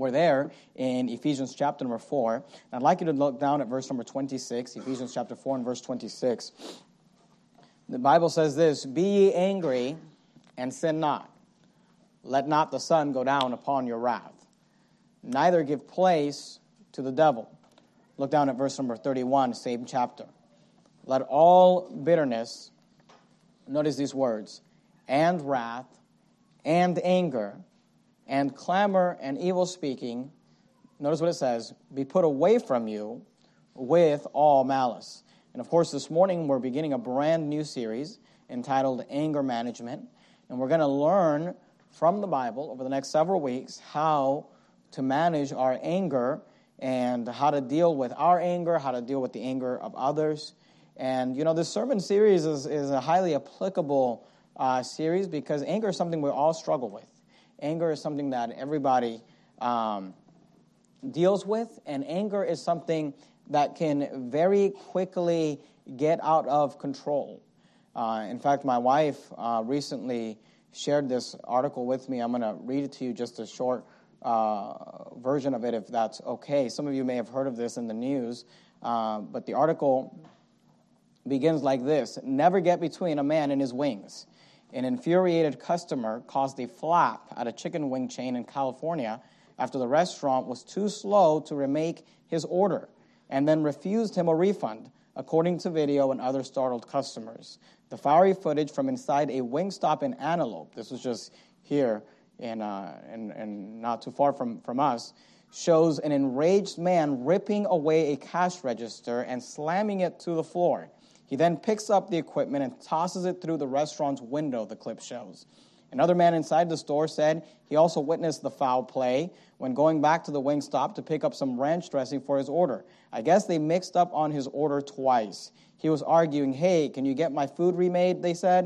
We're there in Ephesians chapter number 4. I'd like you to look down at verse number 26, Ephesians chapter 4 and verse 26. The Bible says this, "Be ye angry and sin not. Let not the sun go down upon your wrath. Neither give place to the devil." Look down at verse number 31, same chapter. "Let all bitterness," notice these words, "and wrath, and anger, and clamor, and evil speaking," notice what it says, "be put away from you with all malice." And of course, this morning we're beginning a brand new series entitled Anger Management. And we're going to learn from the Bible over the next several weeks how to manage our anger and how to deal with our anger, how to deal with the anger of others. And, you know, this sermon series is a highly applicable series because anger is something we all struggle with. Anger is something that everybody deals with, and anger is something that can very quickly get out of control. In fact, my wife recently shared this article with me. I'm going to read it to you, just a short version of it, if that's okay. Some of you may have heard of this in the news, but the article begins like this. "Never get between a man and his wings. An infuriated customer caused a flap at a chicken wing chain in California after the restaurant was too slow to remake his order and then refused him a refund, according to video and other startled customers. The fiery footage from inside a Wingstop in Antelope," this was just here and not too far from us, "shows an enraged man ripping away a cash register and slamming it to the floor. He then picks up the equipment and tosses it through the restaurant's window," the clip shows. Another man inside the store said he also witnessed the foul play when going back to the Wingstop to pick up some ranch dressing for his order. "I guess they mixed up on his order twice. He was arguing, 'Hey, can you get my food remade?' they said.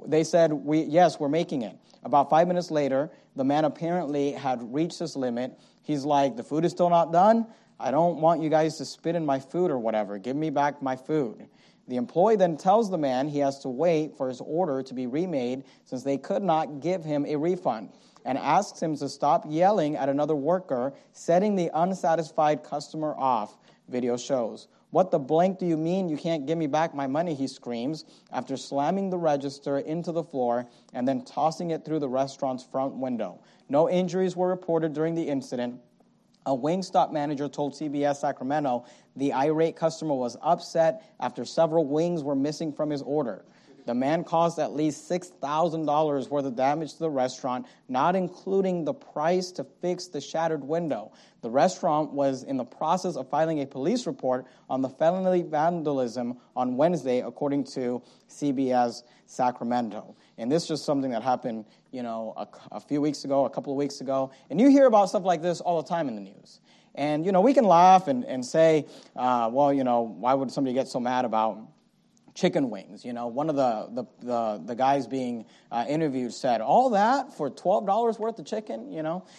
Yes, we're making it. About 5 minutes later, the man apparently had reached his limit. He's like, 'The food is still not done? I don't want you guys to spit in my food or whatever. Give me back my food.' The employee then tells the man he has to wait for his order to be remade since they could not give him a refund, and asks him to stop yelling at another worker, setting the unsatisfied customer off," video shows. "What the blank do you mean you can't give me back my money?" he screams after slamming the register into the floor and then tossing it through the restaurant's front window. No injuries were reported during the incident. A Wingstop manager told CBS Sacramento the irate customer was upset after several wings were missing from his order. The man caused at least $6,000 worth of damage to the restaurant, not including the price to fix the shattered window. The restaurant was in the process of filing a police report on the felony vandalism on Wednesday, according to CBS Sacramento. And this is just something that happened, you know, a few weeks ago, a couple of weeks ago. And you hear about stuff like this all the time in the news. And, you know, we can laugh and say, well, you know, why would somebody get so mad about chicken wings? You know, one of the guys being interviewed said, "All that for $12 worth of chicken," you know.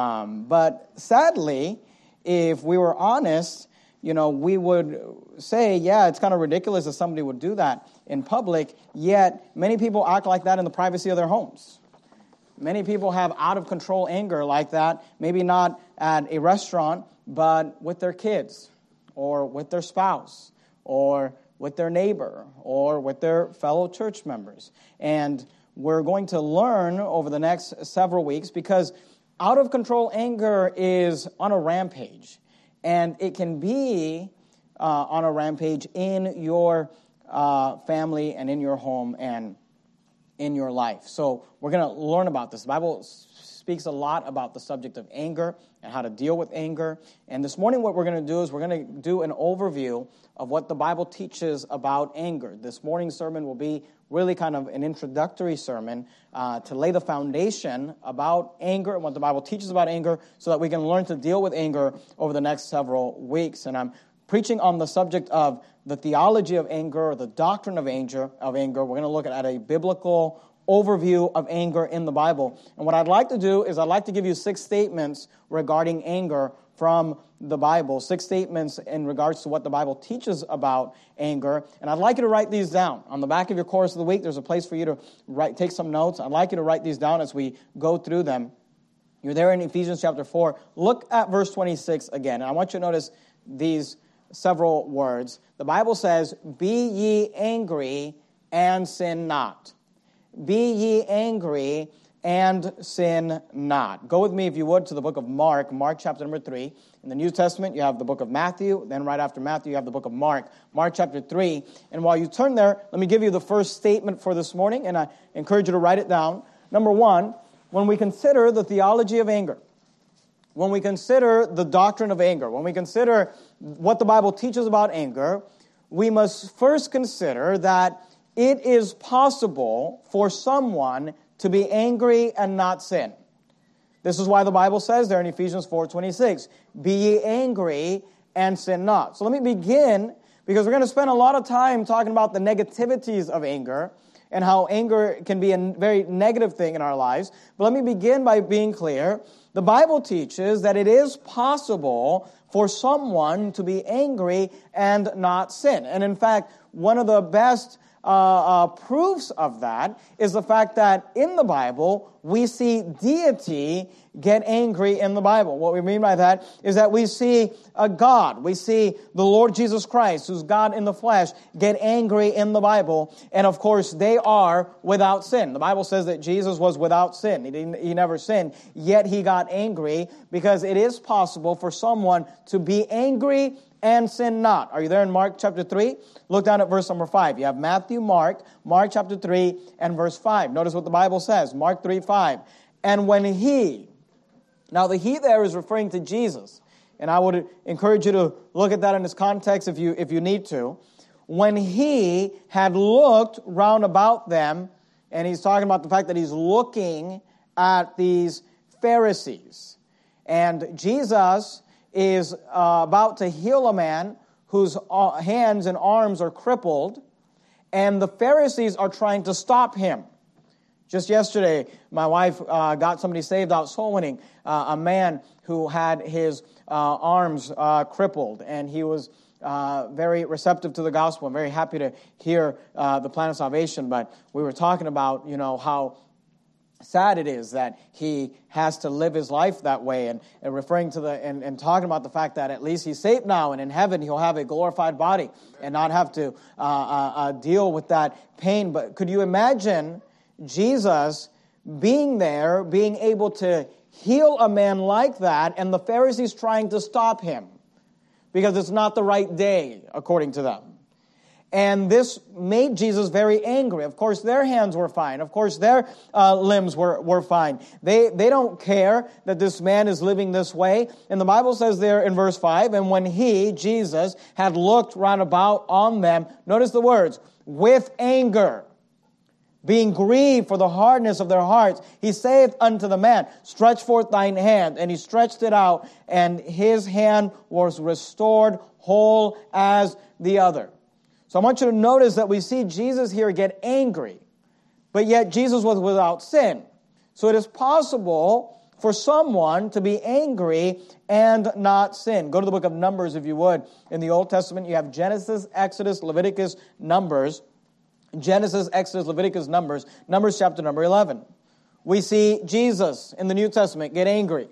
But sadly, if we were honest, you know, we would say, yeah, it's kind of ridiculous that somebody would do that in public, yet many people act like that in the privacy of their homes. Many people have out-of-control anger like that, maybe not at a restaurant, but with their kids, or with their spouse, or with their neighbor, or with their fellow church members. And we're going to learn over the next several weeks, because out-of-control anger is on a rampage. And it can be on a rampage in your family and in your home and in your life. So we're going to learn about this. The Bible speaks a lot about the subject of anger and how to deal with anger. And this morning what we're going to do is we're going to do an overview of what the Bible teaches about anger. This morning's sermon will be really kind of an introductory sermon to lay the foundation about anger and what the Bible teaches about anger so that we can learn to deal with anger over the next several weeks. And I'm preaching on the subject of the theology of anger or the doctrine of anger. We're going to look at a biblical overview of anger in the Bible. And what I'd like to do is I'd like to give you 6 statements regarding anger from the Bible, 6 statements in regards to what the Bible teaches about anger. And I'd like you to write these down. On the back of your course of the week, there's a place for you to take some notes. I'd like you to write these down as we go through them. You're there in Ephesians chapter 4. Look at verse 26 again. And I want you to notice these several words. The Bible says, "Be ye angry and sin not." Be ye angry and sin not. Go with me, if you would, to the book of Mark, Mark chapter number 3. In the New Testament, you have the book of Matthew. Then right after Matthew, you have the book of Mark, Mark chapter 3. And while you turn there, let me give you the first statement for this morning, and I encourage you to write it down. Number one, when we consider the theology of anger, when we consider the doctrine of anger, when we consider what the Bible teaches about anger, we must first consider that it is possible for someone to be angry and not sin. This is why the Bible says there in Ephesians 4:26, "Be ye angry and sin not." So let me begin, because we're going to spend a lot of time talking about the negativities of anger and how anger can be a very negative thing in our lives. But let me begin by being clear. The Bible teaches that it is possible for someone to be angry and not sin. And in fact, one of the best proofs of that is the fact that in the Bible, we see deity get angry in the Bible. What we mean by that is that we see a God. We see the Lord Jesus Christ, who's God in the flesh, get angry in the Bible. And of course, they are without sin. The Bible says that Jesus was without sin. He never sinned, yet he got angry, because it is possible for someone to be angry and sin not. Are you there in Mark chapter 3? Look down at verse number 5. You have Matthew, Mark chapter 3 and verse 5. Notice what the Bible says. Mark 3:5. "And when he," now the he there is referring to Jesus. And I would encourage you to look at that in its context if you need to. "When he had looked round about them," and he's talking about the fact that he's looking at these Pharisees. And Jesus is about to heal a man whose hands and arms are crippled, and the Pharisees are trying to stop him. Just yesterday, my wife got somebody saved out soul winning, a man who had his arms crippled, and he was very receptive to the gospel. I'm very happy to hear the plan of salvation, but we were talking about, how sad it is that he has to live his life that way, and referring to and talking about the fact that at least he's saved now, and in heaven he'll have a glorified body and not have to deal with that pain. But could you imagine Jesus being there, being able to heal a man like that, and the Pharisees trying to stop him because it's not the right day, according to them? And this made Jesus very angry. Of course, their hands were fine. Of course, their limbs were fine. They don't care that this man is living this way. And the Bible says there in verse 5, "And when he," Jesus, "had looked round about on them," notice the words, "with anger, being grieved for the hardness of their hearts, he saith unto the man, Stretch forth thine hand. And he stretched it out, and his hand was restored whole as the other." So I want you to notice that we see Jesus here get angry, but yet Jesus was without sin. So it is possible for someone to be angry and not sin. Go to the book of Numbers, if you would. In the Old Testament, you have Genesis, Exodus, Leviticus, Numbers. Genesis, Exodus, Leviticus, Numbers. Numbers chapter number 11. We see Jesus in the New Testament get angry.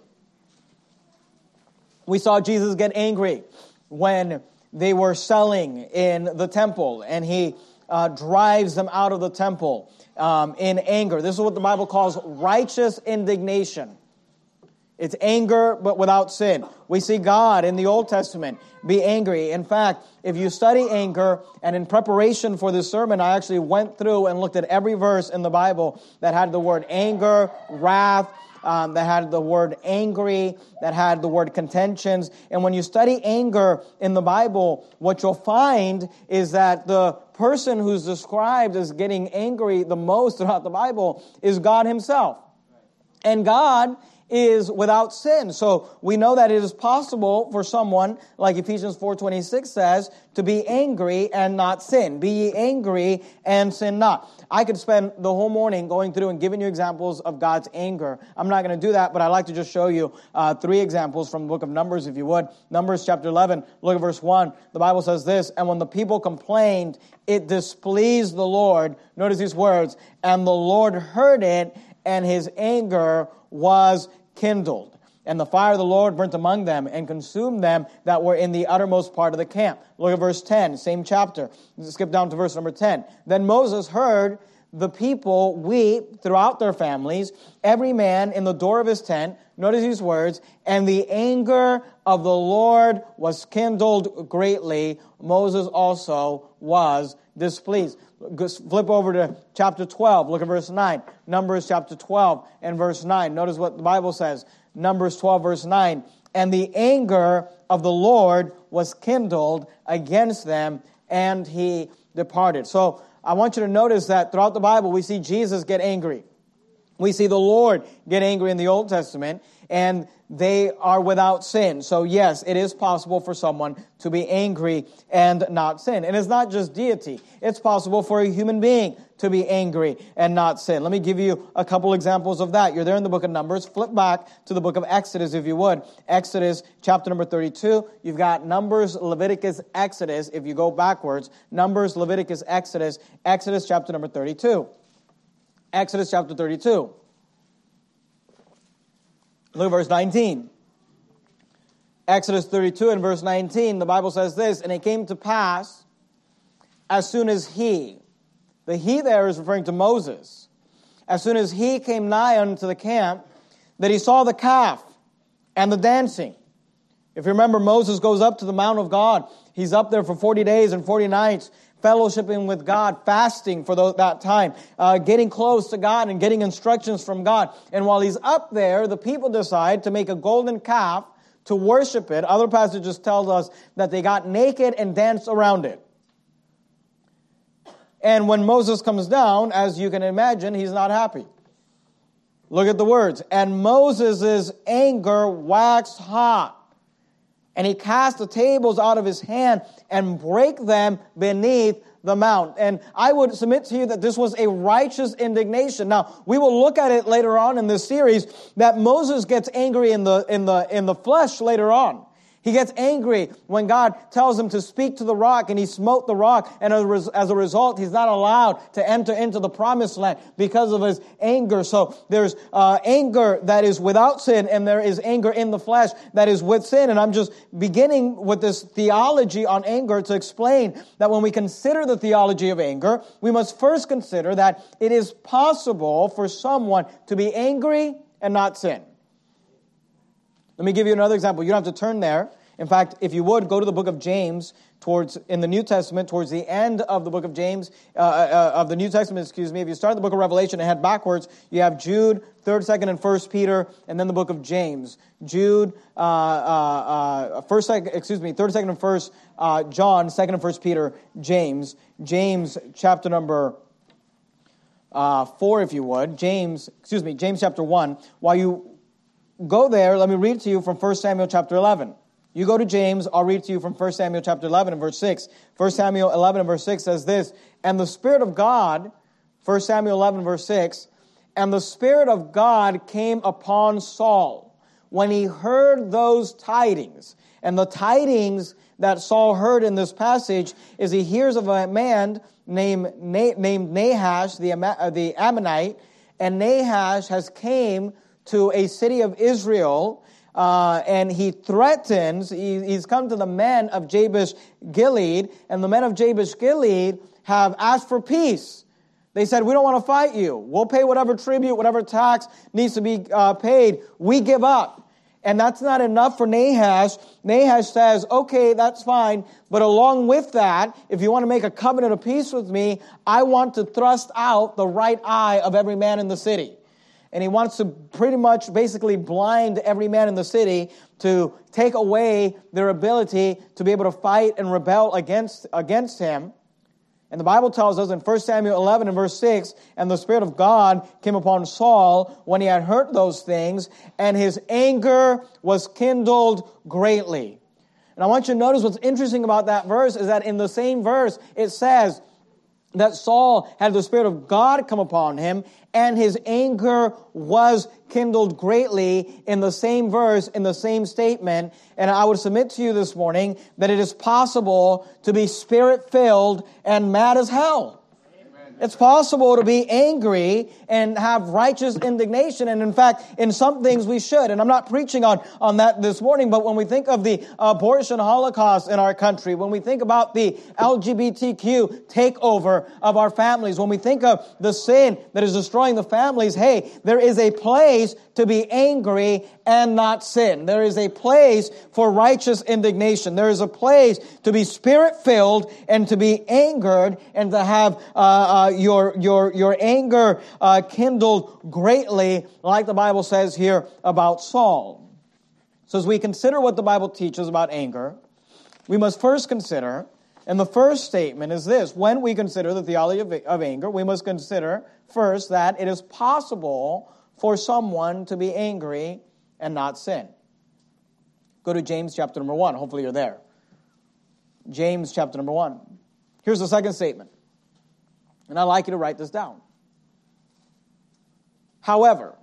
We saw Jesus get angry when they were selling in the temple, and he drives them out of the temple in anger. This is what the Bible calls righteous indignation. It's anger, but without sin. We see God in the Old Testament be angry. In fact, if you study anger, and in preparation for this sermon, I actually went through and looked at every verse in the Bible that had the word anger, wrath, that had the word angry, that had the word contentions. And when you study anger in the Bible, what you'll find is that the person who's described as getting angry the most throughout the Bible is God himself. And God is without sin. So we know that it is possible for someone, like Ephesians 4:26 says, to be angry and not sin. Be ye angry and sin not. I could spend the whole morning going through and giving you examples of God's anger. I'm not going to do that, but I'd like to just show you 3 examples from the book of Numbers, if you would. Numbers chapter 11, look at verse 1. The Bible says this, "And when the people complained, it displeased the Lord." Notice these words, "And the Lord heard it, and his anger was kindled. And the fire of the Lord burnt among them and consumed them that were in the uttermost part of the camp. Look at verse 10, same chapter. Skip down to verse number 10. Then Moses heard the people weep throughout their families, every man in the door of his tent. Notice these words, and the anger of the Lord was kindled greatly. Moses also was displeased. Flip over to chapter 12. Look at verse 9. Numbers chapter 12 and verse 9. Notice what the Bible says. Numbers 12, verse 9. And the anger of the Lord was kindled against them, and he departed. So I want you to notice that throughout the Bible, we see Jesus get angry. We see the Lord get angry in the Old Testament, and they are without sin. So yes, it is possible for someone to be angry and not sin. And it's not just deity. It's possible for a human being to be angry and not sin. Let me give you a couple examples of that. You're there in the book of Numbers. Flip back to the book of Exodus, if you would. Exodus chapter number 32. You've got Numbers, Leviticus, Exodus. If you go backwards, Numbers, Leviticus, Exodus, Exodus chapter number 32. Exodus chapter 32. Look at verse 19. Exodus 32 and verse 19, the Bible says this, and it came to pass, as soon as he, the he there is referring to Moses, as soon as he came nigh unto the camp, that he saw the calf and the dancing. If you remember, Moses goes up to the Mount of God. He's up there for 40 days and 40 nights, fellowshipping with God, fasting for that time, getting close to God and getting instructions from God. And while he's up there, the people decide to make a golden calf to worship it. Other passages tell us that they got naked and danced around it. And when Moses comes down, as you can imagine, he's not happy. Look at the words. And Moses' anger waxed hot. And he cast the tables out of his hand and brake them beneath the mount. And I would submit to you that this was a righteous indignation. Now, we will look at it later on in this series that Moses gets angry in the flesh later on. He gets angry when God tells him to speak to the rock, and he smote the rock, and as a result, he's not allowed to enter into the promised land because of his anger. So there's anger that is without sin, and there is anger in the flesh that is with sin. And I'm just beginning with this theology on anger to explain that when we consider the theology of anger, we must first consider that it is possible for someone to be angry and not sin. Let me give you another example. You don't have to turn there. In fact, if you would, go to the book of James in the New Testament, towards the end of the book of James, of the New Testament, if you start the book of Revelation and head backwards, you have Jude, 3rd, 2nd, and 1st Peter, and then the book of James. Jude, 3rd, 2nd, and 1st John, 2nd and 1st Peter, James. James chapter number 4, if you would. James chapter 1. While you go there, let me read to you from 1 Samuel chapter 11. You go to James, I'll read to you from 1 Samuel chapter 11 and verse 6. 1 Samuel 11 and verse 6 says this, and the Spirit of God, 1 Samuel 11 verse 6, and the Spirit of God came upon Saul when he heard those tidings. And the tidings that Saul heard in this passage is he hears of a man named Nahash, the Ammonite, and Nahash has came to a city of Israel, and he threatens, he's come to the men of Jabesh Gilead, and the men of Jabesh Gilead have asked for peace. They said, we don't want to fight you. We'll pay whatever tribute, whatever tax needs to be paid. We give up. And that's not enough for Nahash. Nahash says, okay, that's fine, but along with that, if you want to make a covenant of peace with me, I want to thrust out the right eye of every man in the city. And he wants to pretty much basically blind every man in the city to take away their ability to be able to fight and rebel against him. And the Bible tells us in 1 Samuel 11 and verse 6, and the Spirit of God came upon Saul when he had heard those things, and his anger was kindled greatly. And I want you to notice what's interesting about that verse is that in the same verse it says that Saul had the Spirit of God come upon him, and his anger was kindled greatly in the same verse, in the same statement. And I would submit to you this morning that it is possible to be Spirit-filled and mad as hell. Amen. It's possible to be angry and have righteous indignation. And in fact, in some things we should. And I'm not preaching on that this morning, but when we think of the abortion holocaust in our country, when we think about the LGBTQ takeover of our families, when we think of the sin that is destroying the families, hey, there is a place to be angry and not sin. There is a place for righteous indignation. There is a place to be spirit-filled and to be angered and to have your anger kindled greatly, like the Bible says here about Saul. So as we consider what the Bible teaches about anger, we must first consider, and the first statement is this: when we consider the theology of anger, we must consider first that it is possible for someone to be angry and not sin. Go to James chapter number 1. Hopefully you're there. James chapter number 1. Here's the second statement. And I'd like you to write this down. However,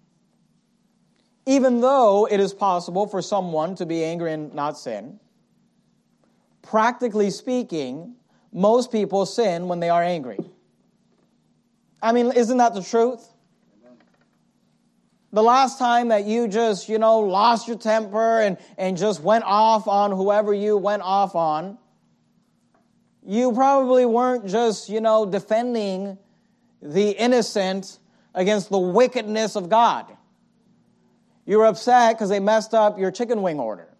even though it is possible for someone to be angry and not sin, practically speaking, most people sin when they are angry. I mean, isn't that the truth? The last time that you just, lost your temper and just went off on whoever you went off on, you probably weren't just, defending the innocent against the wickedness of God. You were upset because they messed up your chicken wing order.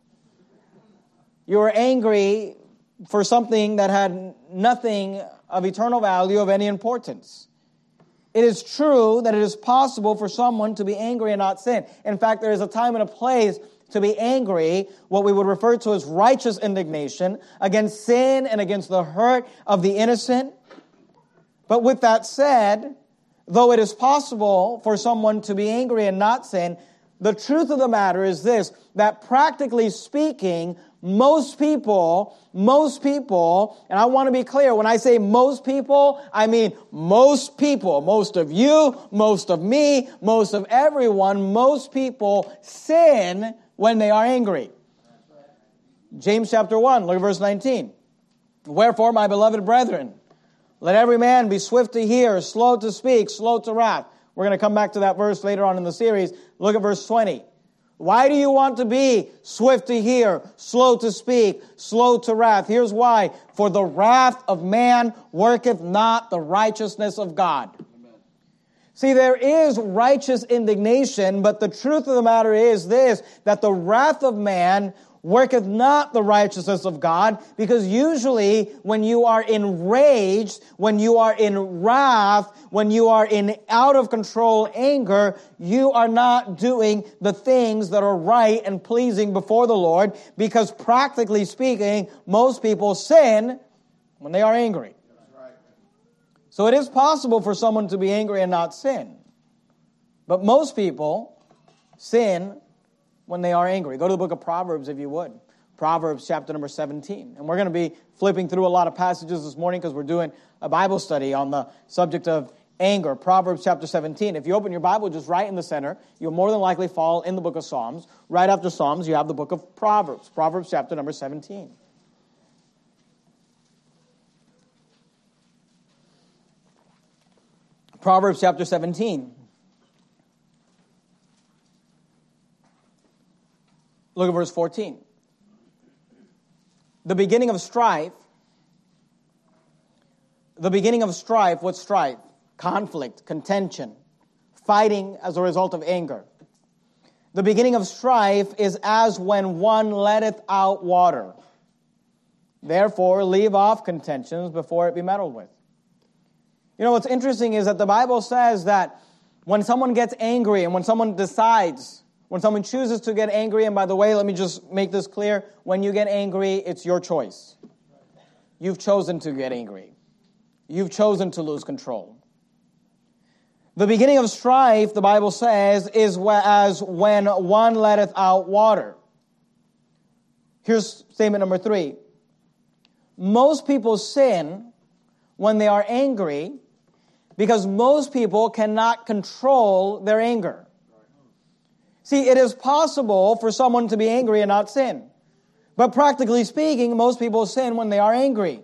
You were angry for something that had nothing of eternal value of any importance. It is true that it is possible for someone to be angry and not sin. In fact, there is a time and a place to be angry, what we would refer to as righteous indignation, against sin and against the hurt of the innocent. But with that said, though it is possible for someone to be angry and not sin, the truth of the matter is this, that practically speaking, most people, and I want to be clear, when I say most people, I mean most people, most of you, most of me, most of everyone, most people sin when they are angry. James chapter 1, look at verse 19. Wherefore, my beloved brethren, let every man be swift to hear, slow to speak, slow to wrath. We're going to come back to that verse later on in the series. Look at verse 20. Why do you want to be swift to hear, slow to speak, slow to wrath? Here's why. For the wrath of man worketh not the righteousness of God. Amen. See, there is righteous indignation, but the truth of the matter is this, that the wrath of man worketh not the righteousness of God, because usually when you are enraged, when you are in wrath, when you are in out of control anger, you are not doing the things that are right and pleasing before the Lord, because practically speaking, most people sin when they are angry. So it is possible for someone to be angry and not sin. But most people sin when they are angry. Go to the book of Proverbs, if you would. Proverbs chapter number 17. And we're going to be flipping through a lot of passages this morning because we're doing a Bible study on the subject of anger. Proverbs chapter 17. If you open your Bible just right in the center, you'll more than likely fall in the book of Psalms. Right after Psalms, you have the book of Proverbs. Proverbs chapter number 17. Proverbs chapter 17. Look at verse 14. The beginning of strife, what's strife? Conflict, contention, fighting as a result of anger. The beginning of strife is as when one letteth out water. Therefore, leave off contentions before it be meddled with. You know, what's interesting is that the Bible says that when someone gets angry and when someone decides, when someone chooses to get angry, and by the way, let me just make this clear, when you get angry, it's your choice. You've chosen to get angry. You've chosen to lose control. The beginning of strife, the Bible says, is as when one letteth out water. Here's statement number 3. Most people sin when they are angry because most people cannot control their anger. See, it is possible for someone to be angry and not sin. But practically speaking, most people sin when they are angry.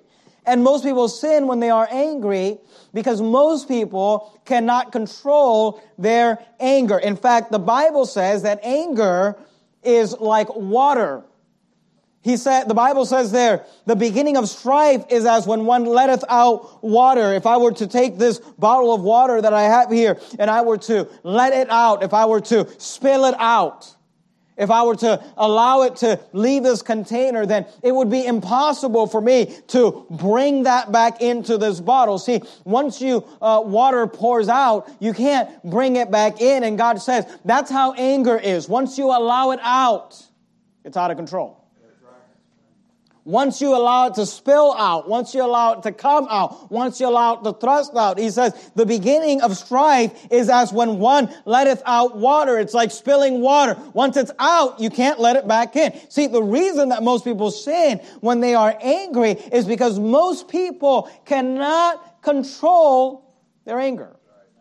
And most people sin when they are angry because most people cannot control their anger. In fact, the Bible says that anger is like water. The Bible says there, the beginning of strife is as when one letteth out water. If I were to take this bottle of water that I have here and I were to let it out, if I were to spill it out, if I were to allow it to leave this container, then it would be impossible for me to bring that back into this bottle. See, once water pours out, you can't bring it back in. And God says, that's how anger is. Once you allow it out, it's out of control. Once you allow it to spill out, once you allow it to come out, once you allow it to thrust out, he says, the beginning of strife is as when one letteth out water. It's like spilling water. Once it's out, you can't let it back in. See, the reason that most people sin when they are angry is because most people cannot control their anger.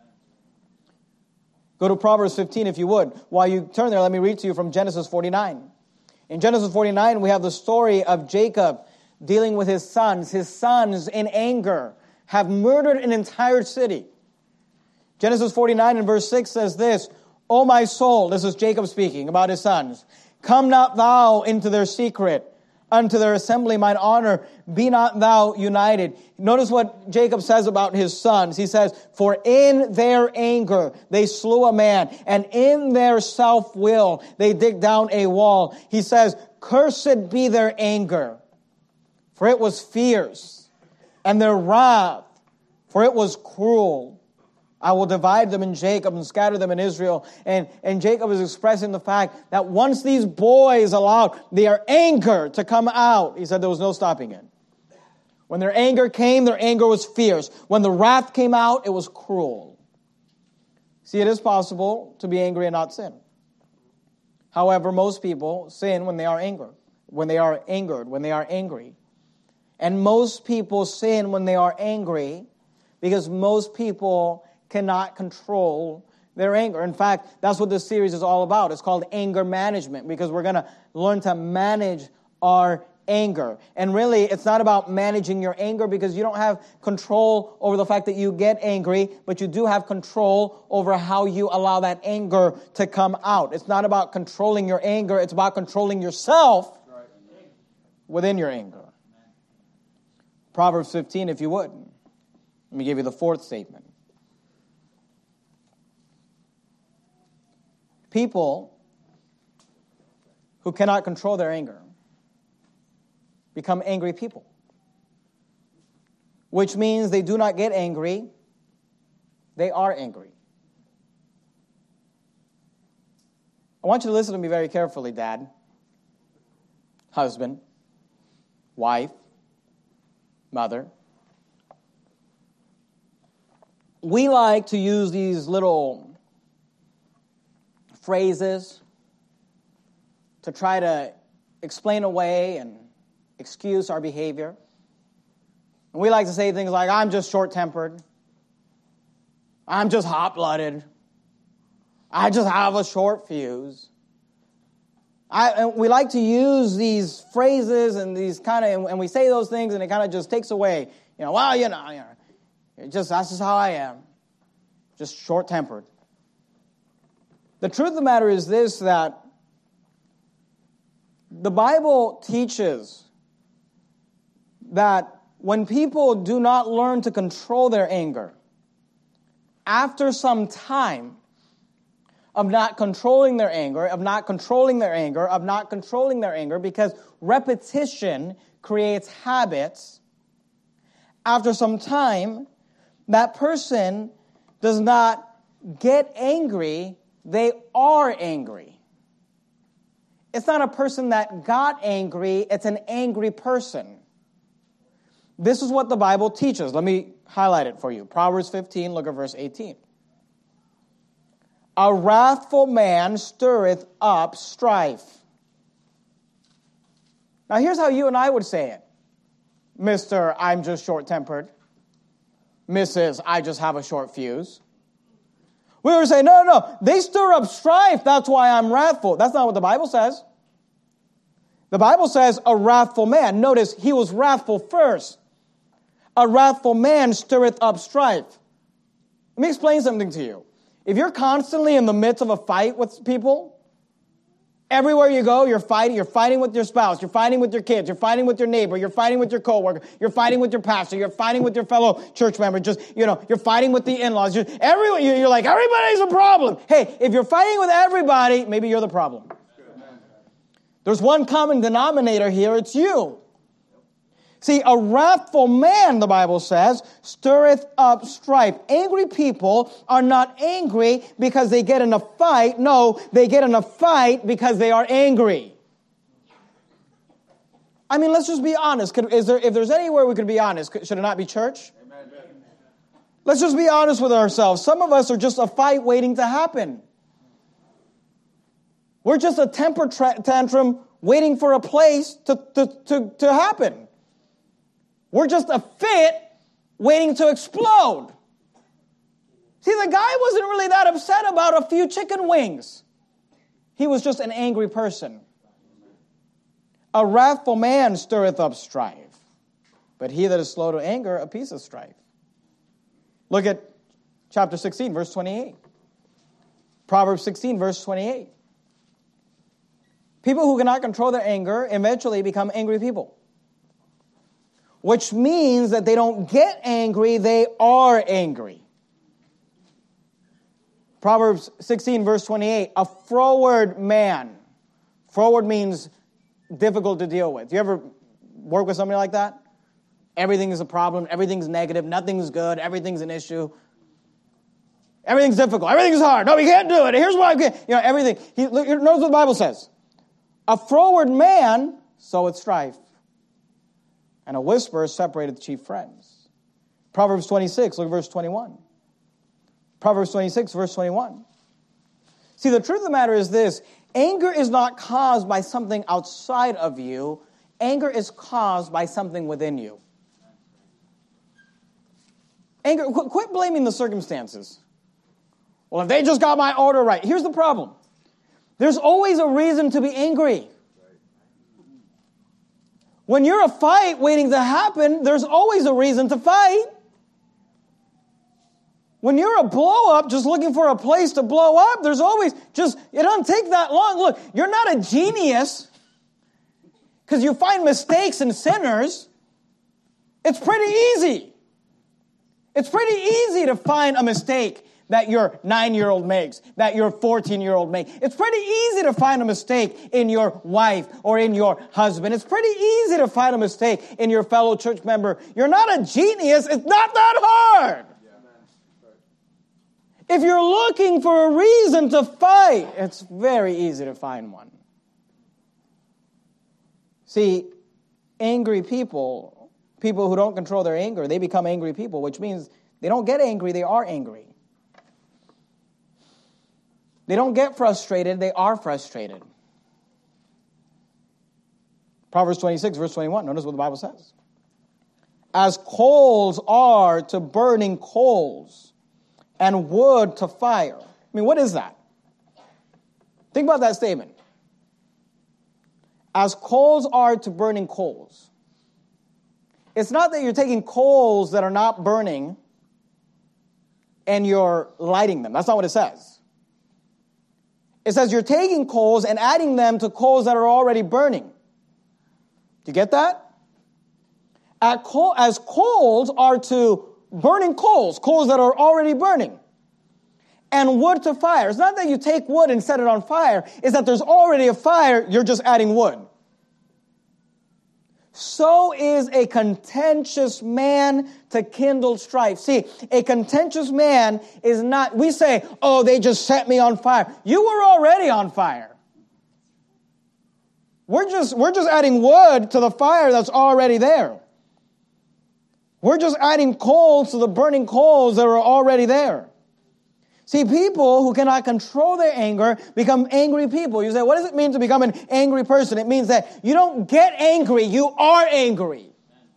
Go to Proverbs 15 if you would. While you turn there, let me read to you from Genesis 49. In Genesis 49, we have the story of Jacob dealing with his sons. His sons, in anger, have murdered an entire city. Genesis 49 and verse 6 says this, O my soul, this is Jacob speaking about his sons, come not thou into their secret, unto their assembly mine honor, be not thou united. Notice what Jacob says about his sons. He says, for in their anger they slew a man, and in their self-will they dig down a wall. He says, cursed be their anger, for it was fierce, and their wrath, for it was cruel. I will divide them in Jacob and scatter them in Israel. And Jacob is expressing the fact that once these boys allowed their anger to come out, he said there was no stopping it. When their anger came, their anger was fierce. When the wrath came out, it was cruel. See, it is possible to be angry and not sin. However, most people sin when they are angered, when they are angry. And most people sin when they are angry because most people cannot control their anger. In fact, that's what this series is all about. It's called anger management because we're going to learn to manage our anger. And really, it's not about managing your anger because you don't have control over the fact that you get angry, but you do have control over how you allow that anger to come out. It's not about controlling your anger. It's about controlling yourself within your anger. Proverbs 15, if you would. Let me give you the fourth statement. People who cannot control their anger become angry people, which means they do not get angry, they are angry. I want you to listen to me very carefully, Dad, husband, wife, mother. We like to use these little phrases to try to explain away and excuse our behavior. And we like to say things like, I'm just short-tempered. I'm just hot-blooded. I just have a short fuse. And we like to use these phrases and these and we say those things and it kind of just takes away, that's just how I am. Just short-tempered. The truth of the matter is this, that the Bible teaches that when people do not learn to control their anger, after some time of not controlling their anger, because repetition creates habits, after some time, that person does not get angry, they are angry. It's not a person that got angry, it's an angry person. This is what the Bible teaches. Let me highlight it for you. Proverbs 15, look at verse 18. A wrathful man stirreth up strife. Now here's how you and I would say it. Mr., I'm just short-tempered. Mrs., I just have a short fuse. We would say, no, they stir up strife, that's why I'm wrathful. That's not what the Bible says. The Bible says a wrathful man. Notice, he was wrathful first. A wrathful man stirreth up strife. Let me explain something to you. If you're constantly in the midst of a fight with people, everywhere you go, you're fighting with your spouse, you're fighting with your kids, you're fighting with your neighbor, you're fighting with your coworker, you're fighting with your pastor, you're fighting with your fellow church member, you're fighting with the in-laws. You're like, everybody's a problem. Hey, if you're fighting with everybody, maybe you're the problem. There's one common denominator here, it's you. See, a wrathful man, the Bible says, stirreth up strife. Angry people are not angry because they get in a fight. No, they get in a fight because they are angry. I mean, let's just be honest. If there's anywhere we could be honest, should it not be church? Amen. Let's just be honest with ourselves. Some of us are just a fight waiting to happen. We're just a temper tantrum waiting for a place to happen. We're just a fit waiting to explode. See, the guy wasn't really that upset about a few chicken wings. He was just an angry person. A wrathful man stirreth up strife, but he that is slow to anger appeaseth strife. Look at chapter 16, verse 28. Proverbs 16, verse 28. People who cannot control their anger eventually become angry people. Which means that they don't get angry, they are angry. Proverbs 16, verse 28, a froward man. Froward means difficult to deal with. You ever work with somebody like that? Everything is a problem, everything's negative, nothing's good, everything's an issue. Everything's difficult, everything's hard. No, we can't do it. Here's why I can't. Everything. Notice what the Bible says. A froward man soweth strife, and a whisper separated the chief friends. Proverbs 26, look at verse 21. Proverbs 26, verse 21. See, the truth of the matter is this. Anger is not caused by something outside of you. Anger is caused by something within you. Anger, quit blaming the circumstances. Well, if they just got my order right. Here's the problem. There's always a reason to be angry. When you're a fight waiting to happen, there's always a reason to fight. When you're a blow-up just looking for a place to blow up, there's always it doesn't take that long. Look, you're not a genius because you find mistakes in sinners. It's pretty easy. It's pretty easy to find a mistake that your 9-year-old makes, that your 14-year-old makes. It's pretty easy to find a mistake in your wife or in your husband. It's pretty easy to find a mistake in your fellow church member. You're not a genius. It's not that hard. If you're looking for a reason to fight, it's very easy to find one. See, angry people who don't control their anger, they become angry people, which means they don't get angry, they are angry. They don't get frustrated, they are frustrated. Proverbs 26, verse 21, notice what the Bible says. As coals are to burning coals, and wood to fire. I mean, what is that? Think about that statement. As coals are to burning coals. It's not that you're taking coals that are not burning and you're lighting them. That's not what it says. It says you're taking coals and adding them to coals that are already burning. Do you get that? As coals are to burning coals that are already burning. And wood to fire. It's not that you take wood and set it on fire. It's that there's already a fire, you're just adding wood. So is a contentious man to kindle strife. See, a contentious man is not, we say, oh, they just set me on fire. You were already on fire. We're just adding wood to the fire that's already there. We're just adding coals to the burning coals that are already there. See, people who cannot control their anger become angry people. You say, what does it mean to become an angry person? It means that you don't get angry, you are angry.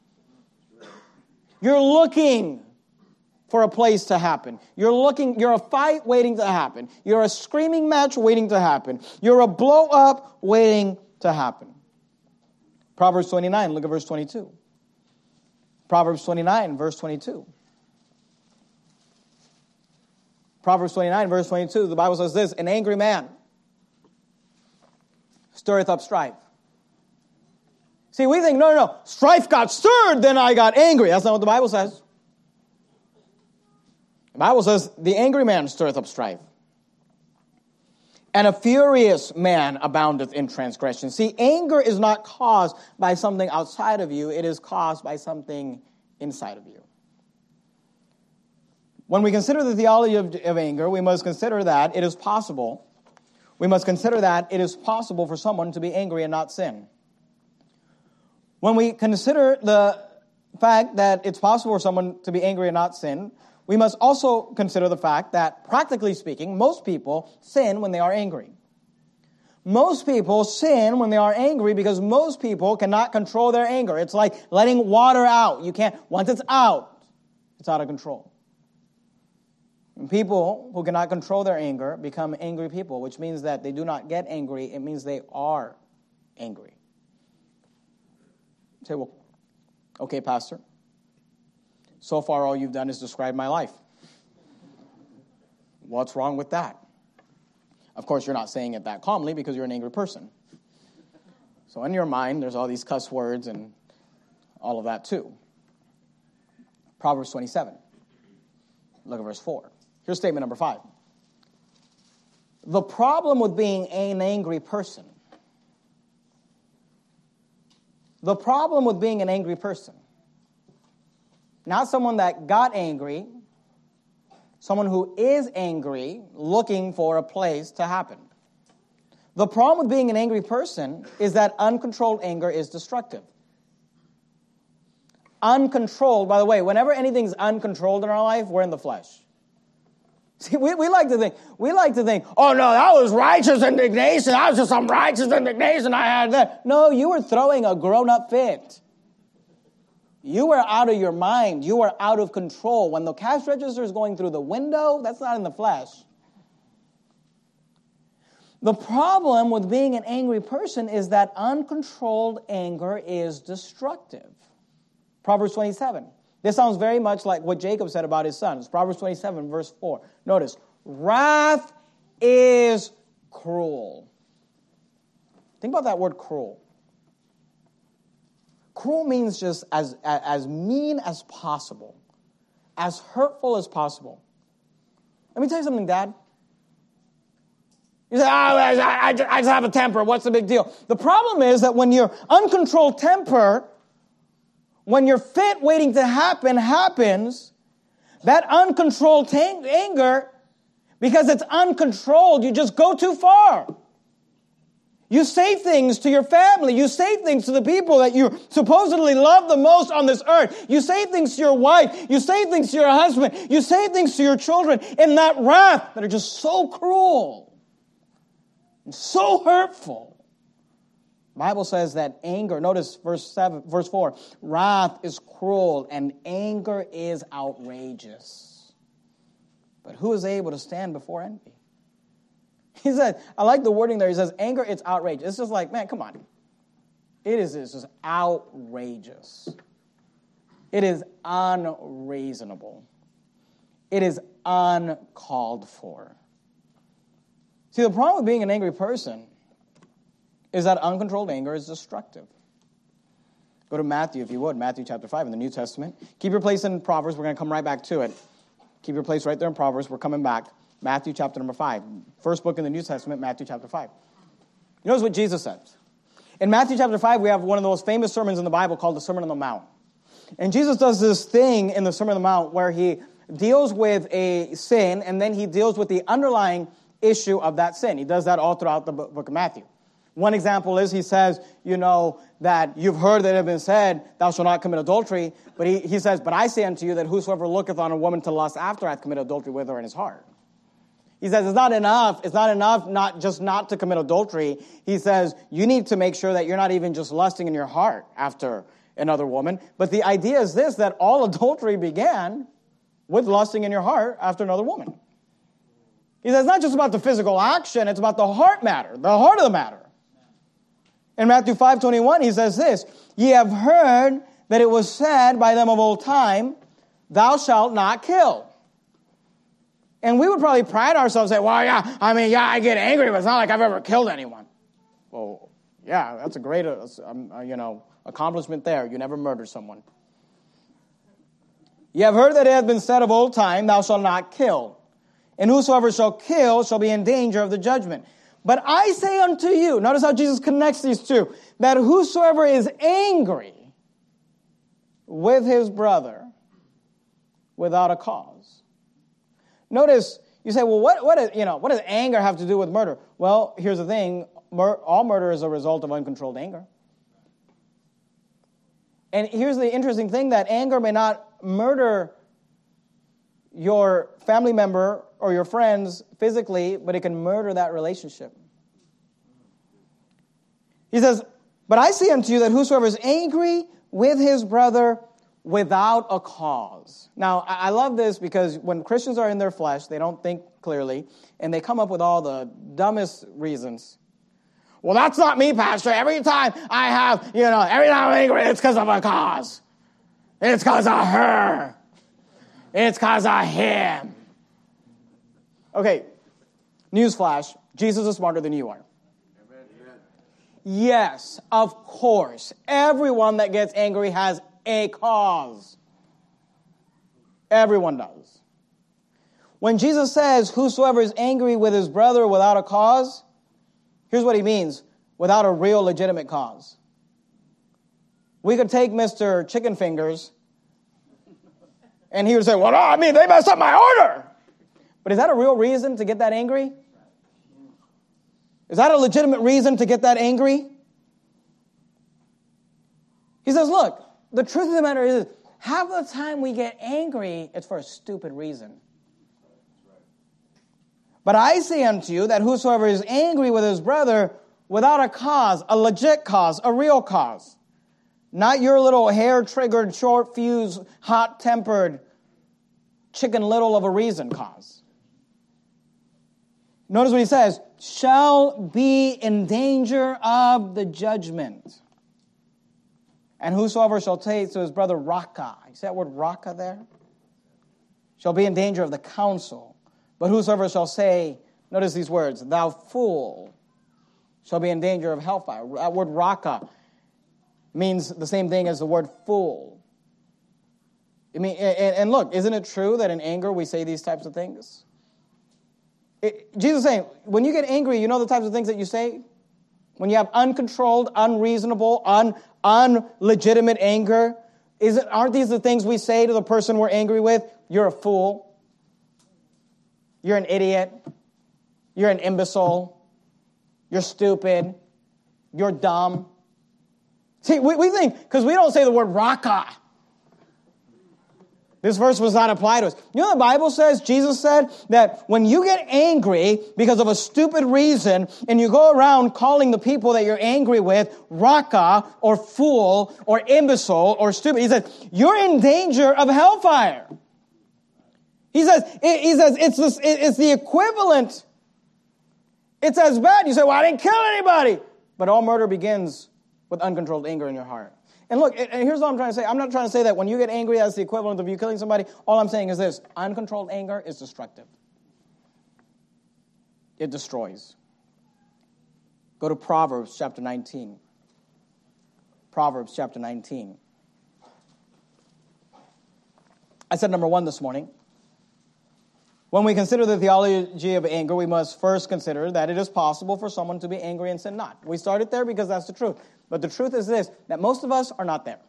You're looking for a place to happen. You're a fight waiting to happen. You're a screaming match waiting to happen. You're a blow up waiting to happen. Proverbs 29, look at verse 22. Proverbs 29, verse 22. Proverbs 29, verse 22, the Bible says this, an angry man stirreth up strife. See, we think, no, strife got stirred, then I got angry. That's not what the Bible says. The Bible says, the angry man stirreth up strife. And a furious man aboundeth in transgression. See, anger is not caused by something outside of you. It is caused by something inside of you. When we consider the theology of anger, we must consider that it is possible. We must consider that it is possible for someone to be angry and not sin. When we consider the fact that it's possible for someone to be angry and not sin, we must also consider the fact that, practically speaking, most people sin when they are angry. Most people sin when they are angry because most people cannot control their anger. It's like letting water out. You can't, once it's out of control. And people who cannot control their anger become angry people, which means that they do not get angry. It means they are angry. You say, well, okay, Pastor. So far, all you've done is describe my life. What's wrong with that? Of course, you're not saying it that calmly because you're an angry person. So in your mind, there's all these cuss words and all of that too. Proverbs 27. Look at verse 4. Here's statement number 5. The problem with being an angry person. The problem with being an angry person. Not someone that got angry, someone who is angry, looking for a place to happen. The problem with being an angry person is that uncontrolled anger is destructive. Uncontrolled, by the way, whenever anything's uncontrolled in our life, we're in the flesh. See, we like to think, oh no, that was righteous indignation. That was just some righteous indignation I had there. No, you were throwing a grown-up fit. You were out of your mind. You were out of control. When the cash register is going through the window, that's not in the flesh. The problem with being an angry person is that uncontrolled anger is destructive. Proverbs 27. This sounds very much like what Jacob said about his sons. Proverbs 27, verse 4. Notice, wrath is cruel. Think about that word cruel. Cruel means just as mean as possible, as hurtful as possible. Let me tell you something, Dad. You say, I just have a temper. What's the big deal? The problem is that when your uncontrolled temper, when your fit waiting to happen happens, that uncontrolled anger, because it's uncontrolled, you just go too far. You say things to your family. You say things to the people that you supposedly love the most on this earth. You say things to your wife. You say things to your husband. You say things to your children in that wrath that are just so cruel and so hurtful. The Bible says that anger, notice verse 4, wrath is cruel and anger is outrageous. But who is able to stand before envy? He said, I like the wording there. He says, anger, it's outrageous. It's just like, man, come on. It's just outrageous. It is unreasonable. It is uncalled for. See, the problem with being an angry person is that uncontrolled anger is destructive. Go to Matthew, if you would, Matthew chapter 5 in the New Testament. Keep your place in Proverbs. We're going to come right back to it. Keep your place right there in Proverbs. We're coming back. Matthew chapter number 5. First book in the New Testament, Matthew chapter 5. You notice what Jesus says. In Matthew chapter 5, we have one of the most famous sermons in the Bible called the Sermon on the Mount. And Jesus does this thing in the Sermon on the Mount where he deals with a sin and then he deals with the underlying issue of that sin. He does that all throughout the book of Matthew. One example is he says, that you've heard that it has been said, thou shalt not commit adultery. But he says, but I say unto you that whosoever looketh on a woman to lust after hath committed adultery with her in his heart. He says it's not enough not just not to commit adultery. He says you need to make sure that you're not even just lusting in your heart after another woman. But the idea is this, that all adultery began with lusting in your heart after another woman. He says it's not just about the physical action, it's about the heart matter, the heart of the matter. In Matthew 5:21, he says this, ye have heard that it was said by them of old time, thou shalt not kill. And we would probably pride ourselves and say, well, I get angry, but it's not like I've ever killed anyone. Well, yeah, that's a great, accomplishment there. You never murdered someone. You have heard that it hath been said of old time, thou shalt not kill. And whosoever shall kill shall be in danger of the judgment. But I say unto you, notice how Jesus connects these two, that whosoever is angry with his brother without a cause. Notice, you say, well, what does anger have to do with murder? Well, here's the thing. All murder is a result of uncontrolled anger. And here's the interesting thing, that anger may not murder your family member or your friends physically, but it can murder that relationship. He says, but I say unto you that whosoever is angry with his brother without a cause. Now, I love this because when Christians are in their flesh, they don't think clearly, and they come up with all the dumbest reasons. Well, that's not me, Pastor. Every time I'm angry, it's because of a cause. It's because of her. It's because of him. Okay, newsflash, Jesus is smarter than you are. Amen. Yes, of course. Everyone that gets angry has a cause. Everyone does. When Jesus says, whosoever is angry with his brother without a cause, here's what he means, without a real legitimate cause. We could take Mr. Chicken Fingers, and he would say, well, no, they messed up my order. But is that a real reason to get that angry? Is that a legitimate reason to get that angry? He says, look, the truth of the matter is, half the time we get angry, it's for a stupid reason. But I say unto you that whosoever is angry with his brother without a cause, a legit cause, a real cause, not your little hair-triggered, short-fused, hot-tempered, chicken little of a reason cause. Notice what he says, shall be in danger of the judgment. And whosoever shall say to his brother, Raka, you see that word Raka there? Shall be in danger of the council. But whosoever shall say, notice these words, thou fool, shall be in danger of hellfire. That word Raka means the same thing as the word fool. And look, isn't it true that in anger we say these types of things? Jesus is saying, when you get angry, you know the types of things that you say? When you have uncontrolled, unreasonable, unlegitimate anger, aren't these the things we say to the person we're angry with? You're a fool. You're an idiot. You're an imbecile. You're stupid. You're dumb. See, we think, because we don't say the word raka. This verse was not applied to us. You know the Bible says, Jesus said, that when you get angry because of a stupid reason, and you go around calling the people that you're angry with raka, or fool, or imbecile, or stupid, he says, you're in danger of hellfire. He says it's the equivalent. It's as bad. You say, well, I didn't kill anybody. But all murder begins with uncontrolled anger in your heart. And look, and here's what I'm trying to say. I'm not trying to say that when you get angry, that's the equivalent of you killing somebody. All I'm saying is this. Uncontrolled anger is destructive. It destroys. Go to Proverbs chapter 19. Proverbs chapter 19. I said number 1 this morning. When we consider the theology of anger, we must first consider that it is possible for someone to be angry and sin not. We started there because that's the truth. But the truth is this, that most of us are not there.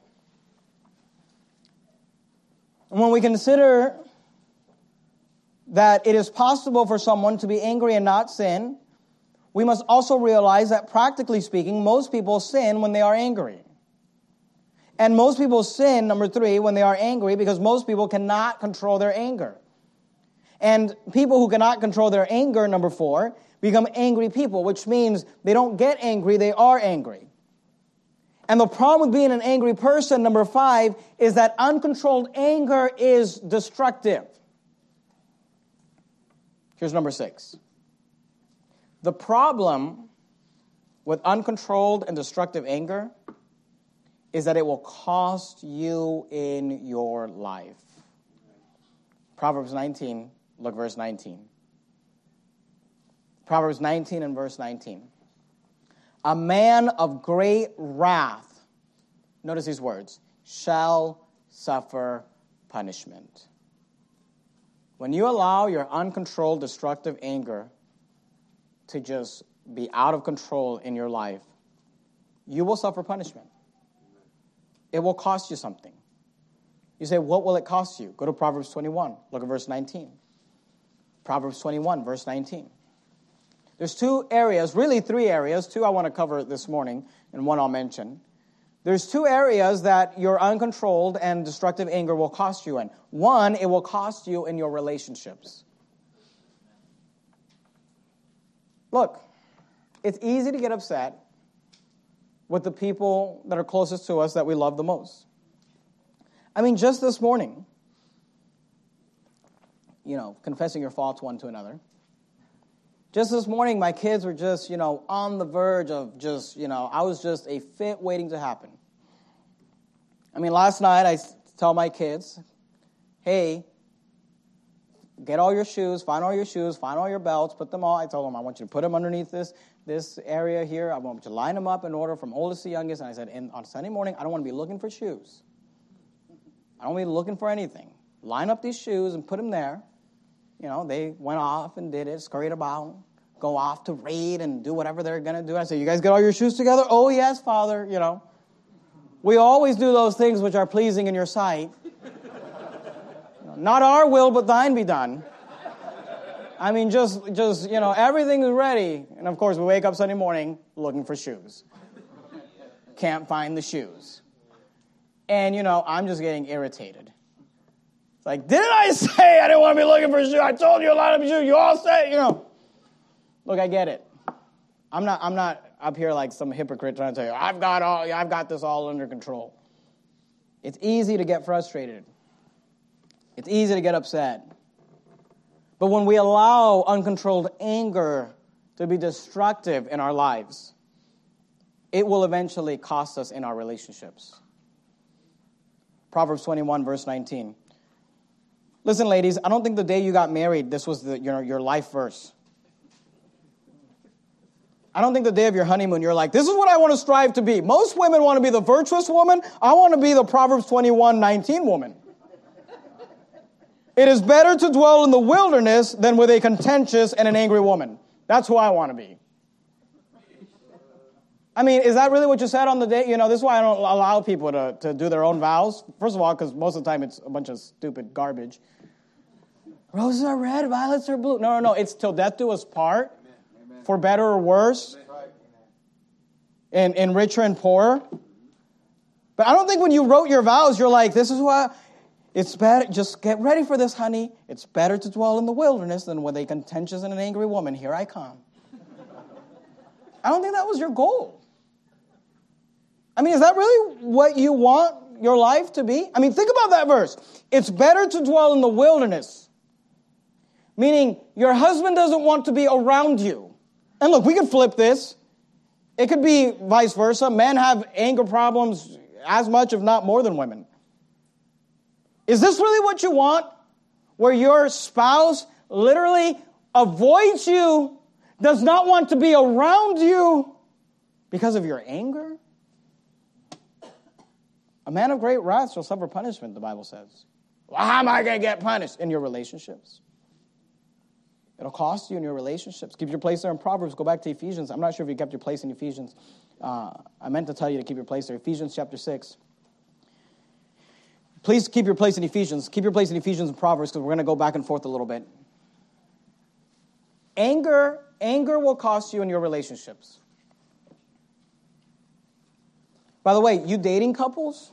And when we consider that it is possible for someone to be angry and not sin, we must also realize that practically speaking, most people sin when they are angry. And most people sin, number 3, when they are angry because most people cannot control their anger. And people who cannot control their anger, number 4, become angry people, which means they don't get angry, they are angry. And the problem with being an angry person, number 5, is that uncontrolled anger is destructive. Here's number 6. The problem with uncontrolled and destructive anger is that it will cost you in your life. Proverbs 19, look verse 19. Proverbs 19 and verse 19. A man of great wrath, notice these words, shall suffer punishment. When you allow your uncontrolled destructive anger to just be out of control in your life, you will suffer punishment. It will cost you something. You say, what will it cost you? Go to Proverbs 21. Look at verse 19. Proverbs 21, verse 19. There's two areas, really three areas. Two I want to cover this morning, and one I'll mention. There's two areas that your uncontrolled and destructive anger will cost you in. One, it will cost you in your relationships. Look, it's easy to get upset with the people that are closest to us that we love the most. I mean, just this morning, confessing your faults one to another. Just this morning, my kids were just, on the verge of just, I was just a fit waiting to happen. I mean, last night I tell my kids, hey, get all your shoes, find all your belts, put them all. I told them, I want you to put them underneath this area here. I want you to line them up in order from oldest to youngest. And I said, on Sunday morning, I don't want to be looking for shoes. I don't want to be looking for anything. Line up these shoes and put them there. They went off and did it, scurried about, go off to raid and do whatever they're going to do. I said, you guys get all your shoes together? Oh, yes, Father, We always do those things which are pleasing in your sight. Not our will, but thine be done. I mean, just everything is ready. And, of course, we wake up Sunday morning looking for shoes. Can't find the shoes. And, I'm just getting irritated. It's like, didn't I say I didn't want to be looking for shoes? I told you a lot of shoes. You all said, Look, I get it. I'm not up here like some hypocrite trying to tell you, I've got this all under control. It's easy to get frustrated. It's easy to get upset. But when we allow uncontrolled anger to be destructive in our lives, it will eventually cost us in our relationships. Proverbs 21, verse 19. Listen, ladies, I don't think the day you got married, this was your life verse. I don't think the day of your honeymoon, you're like, this is what I want to strive to be. Most women want to be the virtuous woman. I want to be the Proverbs 21:19 woman. It is better to dwell in the wilderness than with a contentious and an angry woman. That's who I want to be. I mean, is that really what you said on the day? This is why I don't allow people to do their own vows. First of all, because most of the time it's a bunch of stupid garbage. Roses are red, violets are blue. No. It's till death do us part. For better or worse, and richer and poorer. But I don't think when you wrote your vows, you're like, this is why it's better. Just get ready for this, honey. It's better to dwell in the wilderness than with a contentious and an angry woman. Here I come. I don't think that was your goal. I mean, is that really what you want your life to be? I mean, think about that verse. It's better to dwell in the wilderness. Meaning, your husband doesn't want to be around you. And look, we could flip this. It could be vice versa. Men have anger problems as much, if not more, than women. Is this really what you want? Where your spouse literally avoids you, does not want to be around you because of your anger? A man of great wrath shall suffer punishment, the Bible says. Well, how am I going to get punished? In your relationships. It'll cost you in your relationships. Keep your place there in Proverbs. Go back to Ephesians. I'm not sure if you kept your place in Ephesians. I meant to tell you to keep your place there. Ephesians chapter 6. Please keep your place in Ephesians. Keep your place in Ephesians and Proverbs because we're going to go back and forth a little bit. Anger will cost you in your relationships. By the way, you dating couples,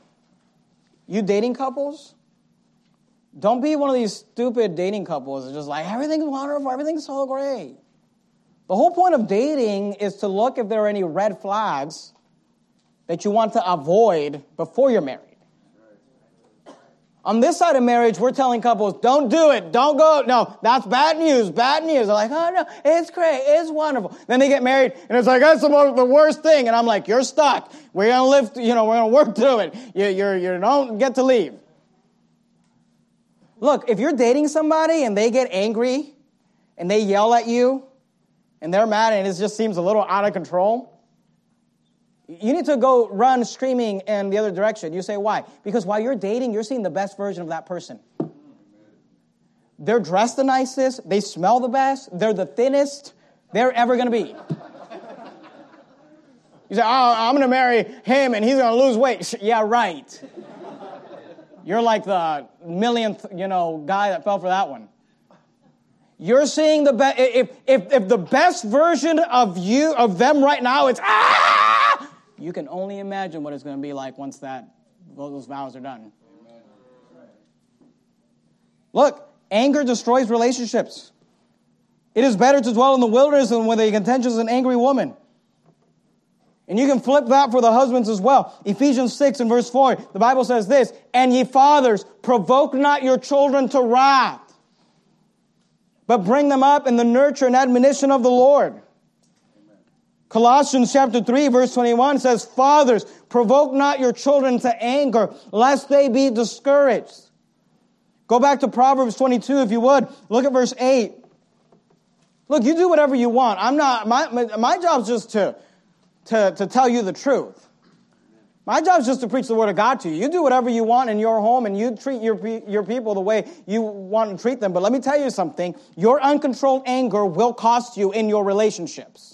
don't be one of these stupid dating couples that's just like, everything's wonderful, everything's so great. The whole point of dating is to look if there are any red flags that you want to avoid before you're married. On this side of marriage, we're telling couples, don't do it, don't go. No, that's bad news, bad news. They're like, oh no, it's great, it's wonderful. Then they get married, and it's like, that's the worst thing. And I'm like, you're stuck. We're going to live, we're going to work through it. You don't get to leave. Look, if you're dating somebody and they get angry and they yell at you and they're mad and it just seems a little out of control, you need to go run screaming in the other direction. You say, why? Because while you're dating, you're seeing the best version of that person. They're dressed the nicest. They smell the best. They're the thinnest they're ever going to be. You say, oh, I'm going to marry him and he's going to lose weight. Yeah, right. You're like the millionth, guy that fell for that one. You're seeing the best. If the best version of them right now is you can only imagine what it's going to be like once those vows are done. Look, anger destroys relationships. It is better to dwell in the wilderness than with a contentious and angry woman. And you can flip that for the husbands as well. Ephesians 6 and verse 4, the Bible says this, and ye fathers, provoke not your children to wrath, but bring them up in the nurture and admonition of the Lord. Colossians chapter 3, verse 21 says, fathers, provoke not your children to anger, lest they be discouraged. Go back to Proverbs 22, if you would. Look at verse 8. Look, you do whatever you want. My job's just to tell you the truth. My job's just to preach the word of God to you. You do whatever you want in your home, and you treat your people the way you want to treat them. But let me tell you something. Your uncontrolled anger will cost you in your relationships.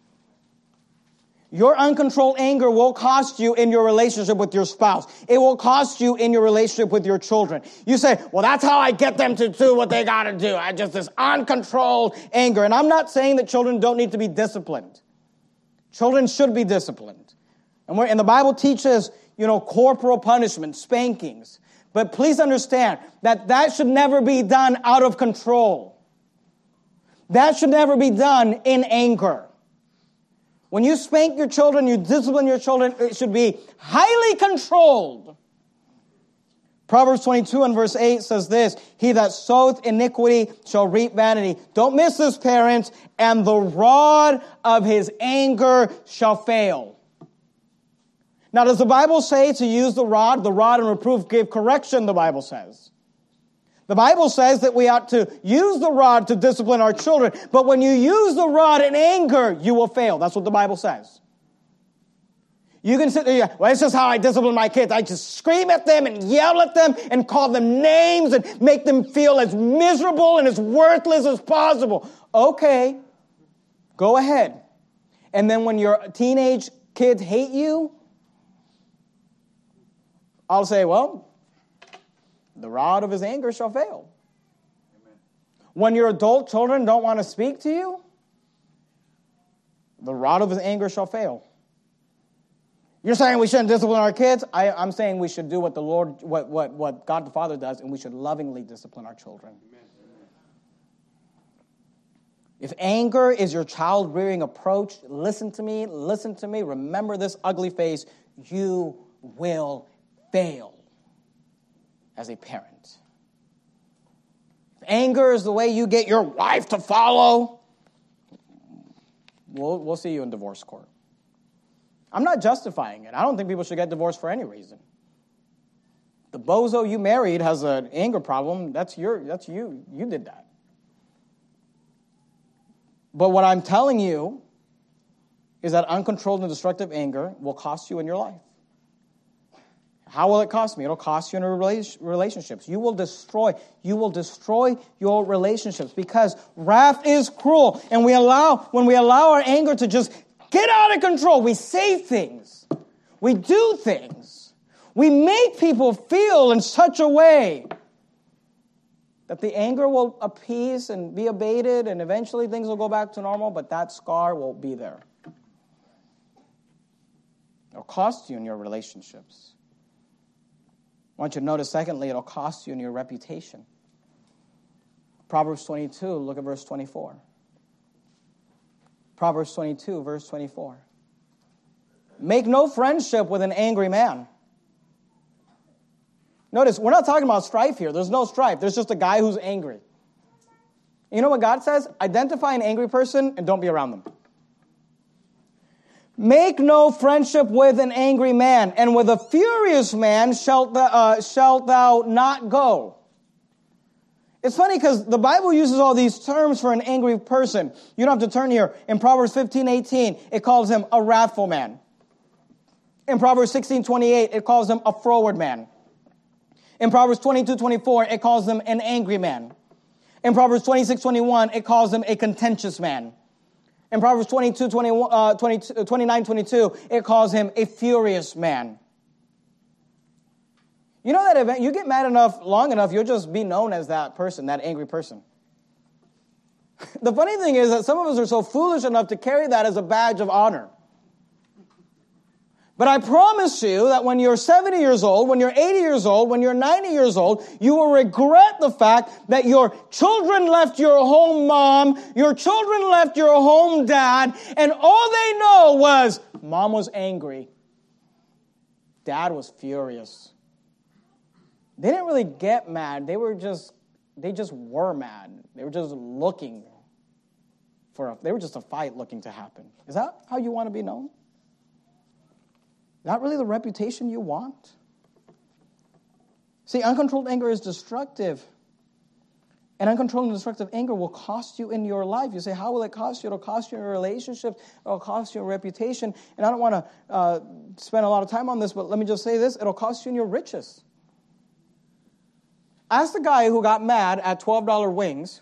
Your uncontrolled anger will cost you in your relationship with your spouse. It will cost you in your relationship with your children. You say, well, that's how I get them to do what they got to do. I just this uncontrolled anger. And I'm not saying that children don't need to be disciplined. Children should be disciplined. And the Bible teaches, corporal punishment, spankings. But please understand that should never be done out of control. That should never be done in anger. When you spank your children, you discipline your children, it should be highly controlled. Proverbs 22 and verse 8 says this, he that soweth iniquity shall reap vanity. Don't miss this, parents. And the rod of his anger shall fail. Now, does the Bible say to use the rod? The rod and reproof give correction, the Bible says. The Bible says that we ought to use the rod to discipline our children. But when you use the rod in anger, you will fail. That's what the Bible says. You can sit there, well, it's just how I discipline my kids. I just scream at them and yell at them and call them names and make them feel as miserable and as worthless as possible. Okay, go ahead. And then when your teenage kids hate you, I'll say, well, the rod of his anger shall fail. Amen. When your adult children don't want to speak to you, the rod of his anger shall fail. You're saying we shouldn't discipline our kids? I'm saying we should do what the Lord, what God the Father does, and we should lovingly discipline our children. Amen. If anger is your child-rearing approach, listen to me, remember this ugly face, you will fail as a parent. If anger is the way you get your wife to follow, we'll see you in divorce court. I'm not justifying it. I don't think people should get divorced for any reason. The bozo you married has an anger problem. That's you. You did that. But what I'm telling you is that uncontrolled and destructive anger will cost you in your life. How will it cost me? It'll cost you in your relationships. You will destroy your relationships because wrath is cruel. And when we allow our anger to just get out of control, we say things. We do things. We make people feel in such a way that the anger will appease and be abated, and eventually things will go back to normal, but that scar will be there. It'll cost you in your relationships. I want you to notice, secondly, it'll cost you in your reputation. Proverbs 22, look at verse 24. Proverbs 22, verse 24. Make no friendship with an angry man, Notice, we're not talking about strife here. There's no strife. There's just a guy who's angry. You know what God says? Identify an angry person and don't be around them. Make no friendship with an angry man, and with a furious man shalt thou not go. It's funny because the Bible uses all these terms for an angry person. You don't have to turn here. In Proverbs 15:18, it calls him a wrathful man. In Proverbs 16:28, it calls him a froward man. In Proverbs 22:24, it calls him an angry man. In Proverbs 26:21, it calls him a contentious man. In Proverbs 29:22, it calls him a furious man. You know that event, you get mad enough, long enough, you'll just be known as that person, that angry person. The funny thing is that some of us are so foolish enough to carry that as a badge of honor. But I promise you that when you're 70 years old, when you're 80 years old, when you're 90 years old, you will regret the fact that your children left your home mom, your children left your home dad, and all they know was mom was angry. Dad was furious. They didn't really get mad. They just were mad. They were just looking they were just a fight looking to happen. Is that how you want to be known? Not really the reputation you want. See, uncontrolled anger is destructive. And uncontrolled and destructive anger will cost you in your life. You say, how will it cost you? It'll cost you in your relationships. It'll cost you in reputation. And I don't want to spend a lot of time on this, but let me just say this. It'll cost you in your riches. Ask the guy who got mad at $12 wings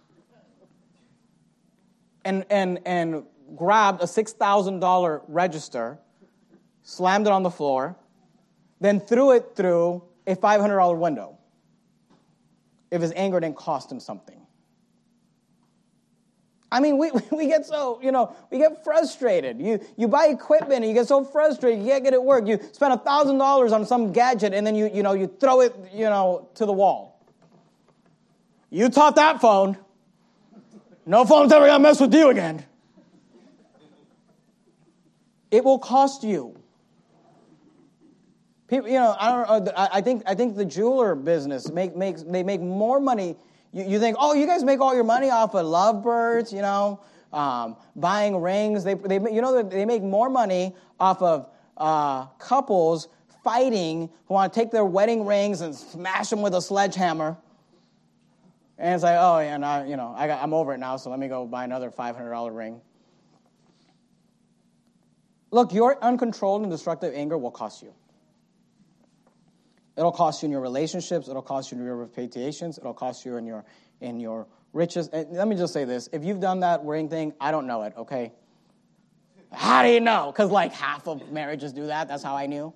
and grabbed a $6,000 register, slammed it on the floor, then threw it through a $500 window. If his anger didn't cost him something. I mean, we get so, we get frustrated. You buy equipment and you get so frustrated, you can't get it work. You spend $1,000 on some gadget and then you throw it, to the wall. You taught that phone. No phone's ever going to mess with you again. It will cost you. People, I think the jeweler business they make more money. You think, oh, you guys make all your money off of lovebirds, buying rings. They make more money off of couples fighting who want to take their wedding rings and smash them with a sledgehammer. And it's like, oh, yeah, I'm over it now, so let me go buy another $500 ring. Look, your uncontrolled and destructive anger will cost you. It'll cost you in your relationships. It'll cost you in your reputations. It'll cost you in your riches. And let me just say this. If you've done that ring thing, I don't know it, okay? How do you know? Because like half of marriages do that. That's how I knew.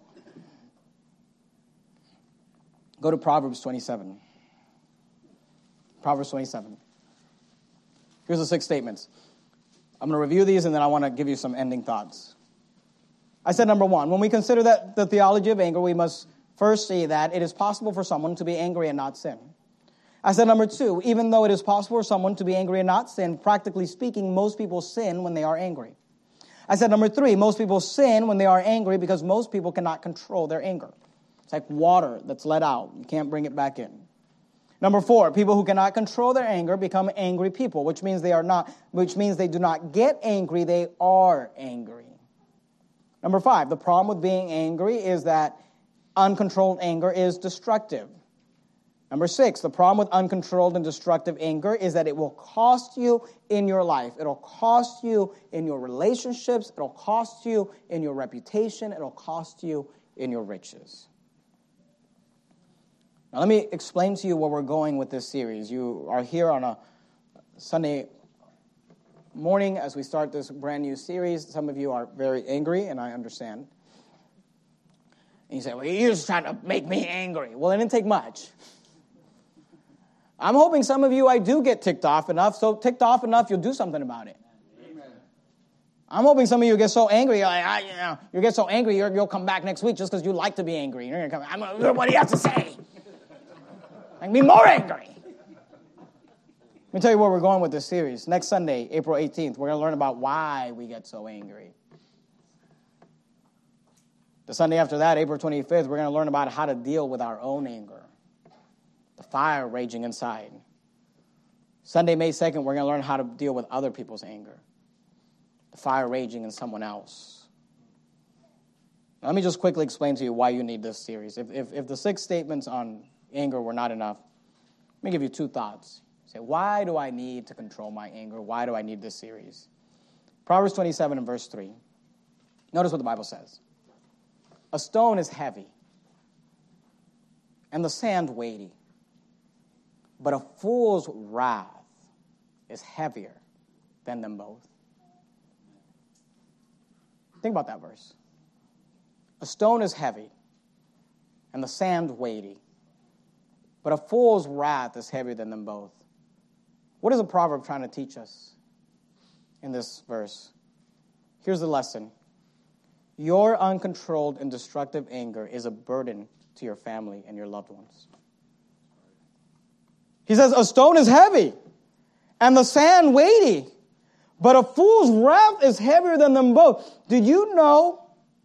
Go to Proverbs 27. Proverbs 27. Here's the 6 statements. I'm going to review these, and then I want to give you some ending thoughts. I said, number 1, when we consider that the theology of anger, we must first see that it is possible for someone to be angry and not sin. I said, number 2, even though it is possible for someone to be angry and not sin, practically speaking, most people sin when they are angry. I said, number 3, most people sin when they are angry because most people cannot control their anger. It's like water that's let out. You can't bring it back in. Number 4, people who cannot control their anger become angry people, which means they do not get angry, they are angry. Number 5, the problem with being angry is that uncontrolled anger is destructive. Number 6, the problem with uncontrolled and destructive anger is that it will cost you in your life. It'll cost you in your relationships. It'll cost you in your reputation. It'll cost you in your riches. Now, let me explain to you where we're going with this series. You are here on a Sunday morning as we start this brand new series. Some of you are very angry, and I understand. And you say, well, you're just trying to make me angry. Well, it didn't take much. I'm hoping some of you I do get ticked off enough, so ticked off enough, you'll do something about it. Amen. I'm hoping some of you get so angry, you get so angry, you'll come back next week just because you like to be angry. You're going to come, what do you have to say? Make me more angry. Let me tell you where we're going with this series. Next Sunday, April 18th, we're going to learn about why we get so angry. The Sunday after that, April 25th, we're going to learn about how to deal with our own anger, the fire raging inside. Sunday, May 2nd, we're going to learn how to deal with other people's anger, the fire raging in someone else. Let me just quickly explain to you why you need this series. If the 6 statements on anger were not enough, let me give you 2 thoughts. Say, why do I need to control my anger? Why do I need this series? Proverbs 27 and verse 3. Notice what the Bible says. A stone is heavy, and the sand weighty, but a fool's wrath is heavier than them both. Think about that verse. A stone is heavy, and the sand weighty, but a fool's wrath is heavier than them both. What is the proverb trying to teach us in this verse? Here's the lesson. Your uncontrolled and destructive anger is a burden to your family and your loved ones. He says, a stone is heavy, and the sand weighty, but a fool's wrath is heavier than them both. Did you know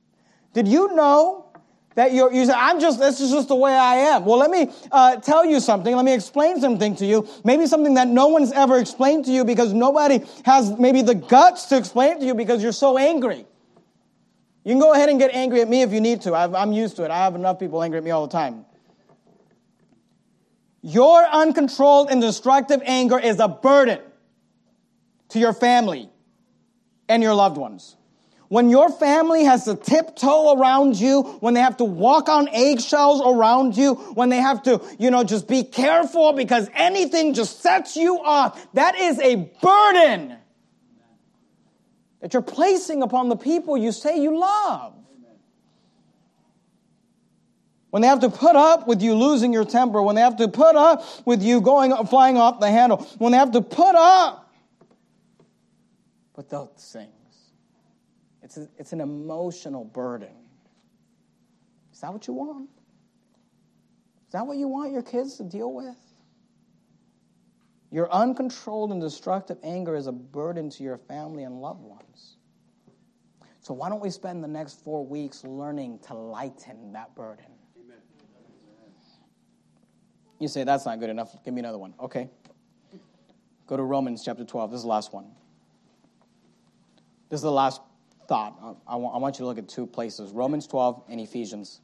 that you say, this is just the way I am? Well, let me tell you something. Let me explain something to you. Maybe something that no one's ever explained to you because nobody has maybe the guts to explain it to you because you're so angry. You can go ahead and get angry at me if you need to. I'm used to it. I have enough people angry at me all the time. Your uncontrolled and destructive anger is a burden to your family and your loved ones. When your family has to tiptoe around you, when they have to walk on eggshells around you, when they have to, just be careful because anything just sets you off, that is a burden that you're placing upon the people you say you love. When they have to put up with you losing your temper, when they have to put up with you flying off the handle, when they have to put up with those things, it's an emotional burden. Is that what you want? Is that what you want your kids to deal with? Your uncontrolled and destructive anger is a burden to your family and loved ones. So why don't we spend the next 4 weeks learning to lighten that burden? Amen. You say, that's not good enough. Give me another one. Okay. Go to Romans chapter 12. This is the last one. This is the last thought. I want you to look at 2 places. Romans 12 and Ephesians.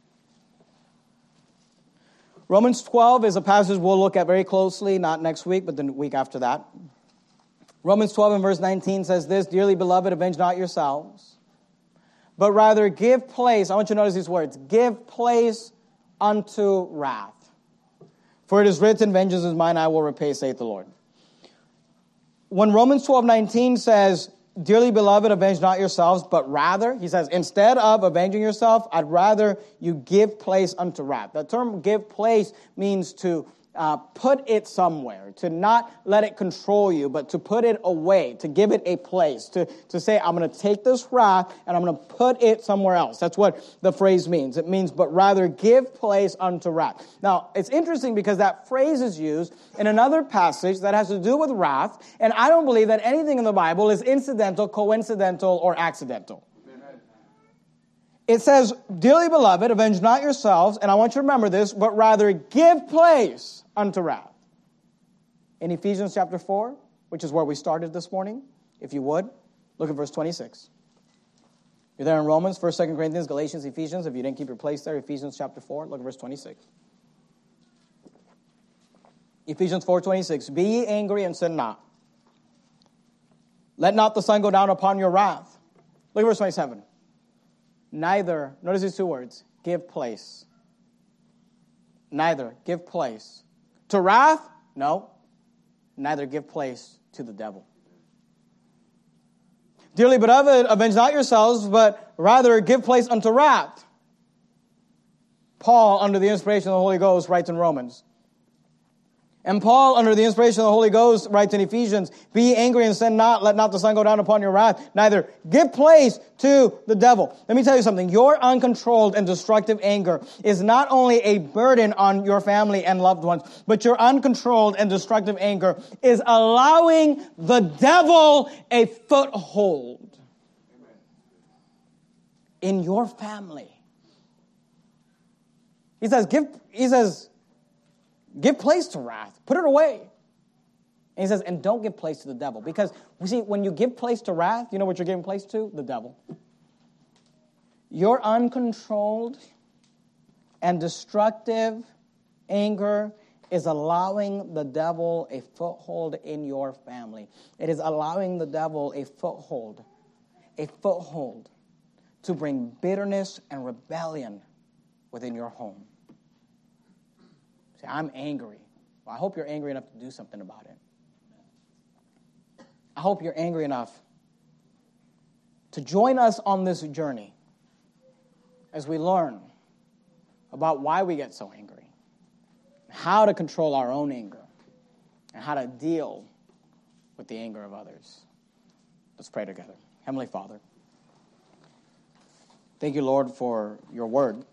Romans 12 is a passage we'll look at very closely, not next week, but the week after that. Romans 12 and verse 19 says this, Dearly beloved, avenge not yourselves, but rather give place, I want you to notice these words, give place unto wrath. For it is written, vengeance is mine, I will repay, saith the Lord. When Romans 12:19 says, Dearly beloved, avenge not yourselves, but rather, he says, instead of avenging yourself, I'd rather you give place unto wrath. The term give place means to put it somewhere, to not let it control you, but to put it away, to give it a place, to say, I'm going to take this wrath and I'm going to put it somewhere else. That's what the phrase means. It means, but rather give place unto wrath. Now, it's interesting because that phrase is used in another passage that has to do with wrath, and I don't believe that anything in the Bible is incidental, coincidental, or accidental. It says, Dearly beloved, avenge not yourselves, and I want you to remember this, but rather give place unto wrath. In Ephesians chapter 4, which is where we started this morning, if you would, look at verse 26. You're there in Romans, 1st, 2nd Corinthians, Galatians, Ephesians. If you didn't keep your place there, Ephesians chapter 4, look at verse 26. Ephesians 4:26. Be ye angry and sin not. Let not the sun go down upon your wrath. Look at verse 27. Neither, notice these 2 words, give place. Neither give place to wrath, no. Neither give place to the devil. Dearly beloved, avenge not yourselves, but rather give place unto wrath. Paul, under the inspiration of the Holy Ghost, writes in Romans. And Paul, under the inspiration of the Holy Ghost, writes in Ephesians, Be ye angry and sin not, let not the sun go down upon your wrath, neither give place to the devil. Let me tell you something. Your uncontrolled and destructive anger is not only a burden on your family and loved ones, but your uncontrolled and destructive anger is allowing the devil a foothold. in your family. He says, give place to wrath. Put it away. And he says, and don't give place to the devil. Because, you see, when you give place to wrath, you know what you're giving place to? The devil. Your uncontrolled and destructive anger is allowing the devil a foothold in your family. It is allowing the devil a foothold to bring bitterness and rebellion within your home. Say, I'm angry. Well, I hope you're angry enough to do something about it. I hope you're angry enough to join us on this journey as we learn about why we get so angry, how to control our own anger, and how to deal with the anger of others. Let's pray together. Heavenly Father, thank you, Lord, for your word.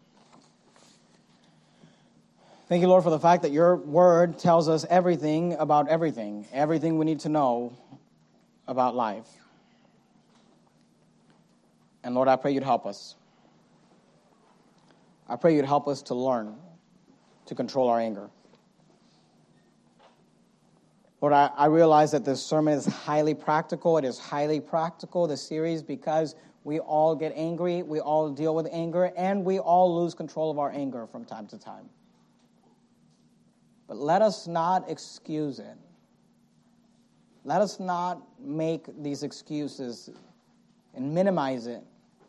Thank you, Lord, for the fact that your word tells us everything we need to know about life. And Lord, I pray you'd help us. I pray you'd help us to learn to control our anger. Lord, I realize that this sermon is highly practical. It is highly practical, this series, because we all get angry, we all deal with anger, and we all lose control of our anger from time to time. But let us not excuse it. Let us not make these excuses and minimize it.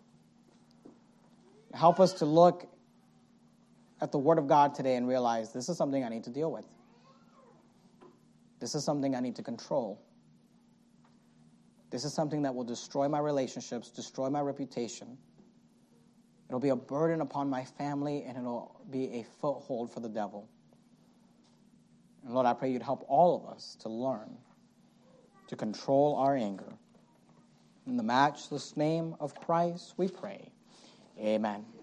Help us to look at the Word of God today and realize this is something I need to deal with. This is something I need to control. This is something that will destroy my relationships, destroy my reputation. It'll be a burden upon my family, and it'll be a foothold for the devil. And Lord, I pray you'd help all of us to learn to control our anger. In the matchless name of Christ, we pray. Amen.